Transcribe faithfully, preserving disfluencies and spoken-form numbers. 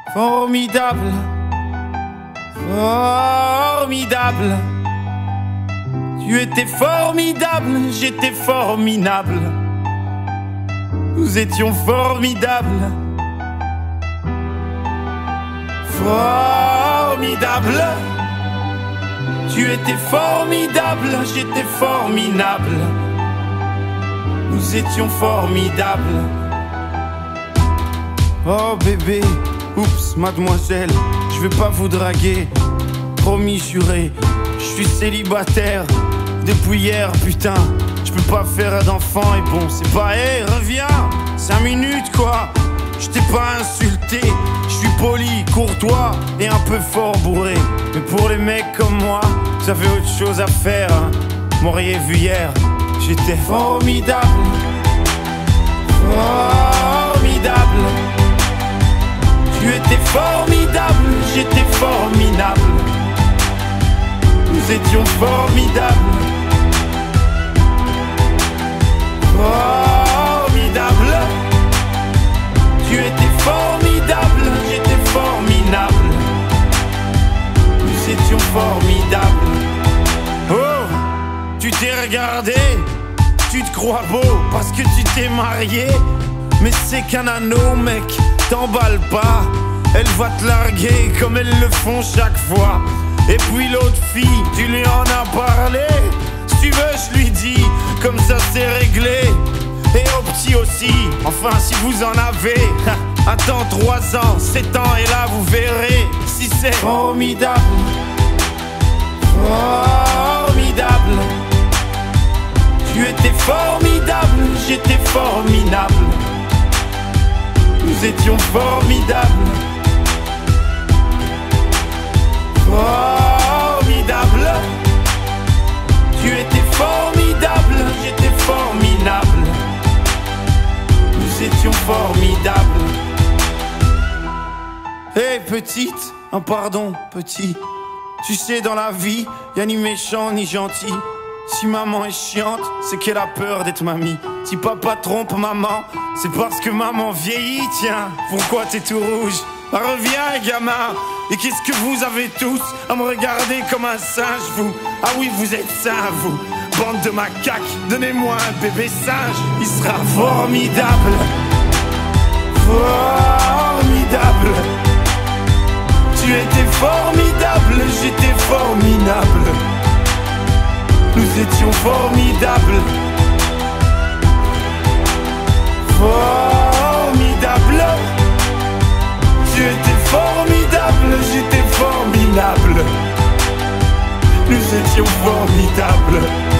Formidable, formidable. Tu étais formidable, j'étais formidable. Nous étions formidables. Formidable. Tu étais formidable, j'étais formidable. Nous étions formidables. Oh bébé, oups, mademoiselle, je vais pas vous draguer. Promis, juré, je suis célibataire depuis hier, putain. Je peux pas faire d'enfant et bon, c'est pas, hé, hey, reviens, cinq minutes quoi. Je t'ai pas insulté, je suis poli, courtois et un peu fort bourré. Mais pour les mecs comme moi, vous avez autre chose à faire, hein. M'auriez vu hier, j'étais formidable. Formidable. Tu étais formidable, j'étais formidable. Nous étions formidables. Formidable. Tu étais formidable, j'étais formidable. Nous étions formidables. Oh, tu t'es regardé, tu te crois beau parce que tu t'es marié. Mais c'est qu'un anneau, mec, t'emballe pas. Elle va te larguer comme elles le font chaque fois. Et puis l'autre fille, tu lui en as parlé. Si tu veux, je lui dis, comme ça c'est réglé. Et au petit aussi, enfin si vous en avez. Attends trois ans, sept ans et là vous verrez si c'est formidable. Formidable. Tu étais formidable, j'étais formidable. Nous étions formidables. Formidable. Tu étais formidable, j'étais formidable. Nous étions formidables. Hé hey, petite, un pardon petit. Tu sais dans la vie, y'a ni méchant ni gentil. Si maman est chiante, c'est qu'elle a peur d'être mamie. Si papa trompe maman, c'est parce que maman vieillit, tiens. Pourquoi t'es tout rouge? Bah, reviens gamin. Et qu'est-ce que vous avez tous à me regarder comme un singe, vous? Ah oui, vous êtes sains, vous. Bande de macaques, donnez-moi un bébé singe. Il sera formidable. Formidable. Tu étais formidable, j'étais formidable. Nous étions formidables. Formidable. Tu étais formidable, j'étais formidable. Nous étions formidables.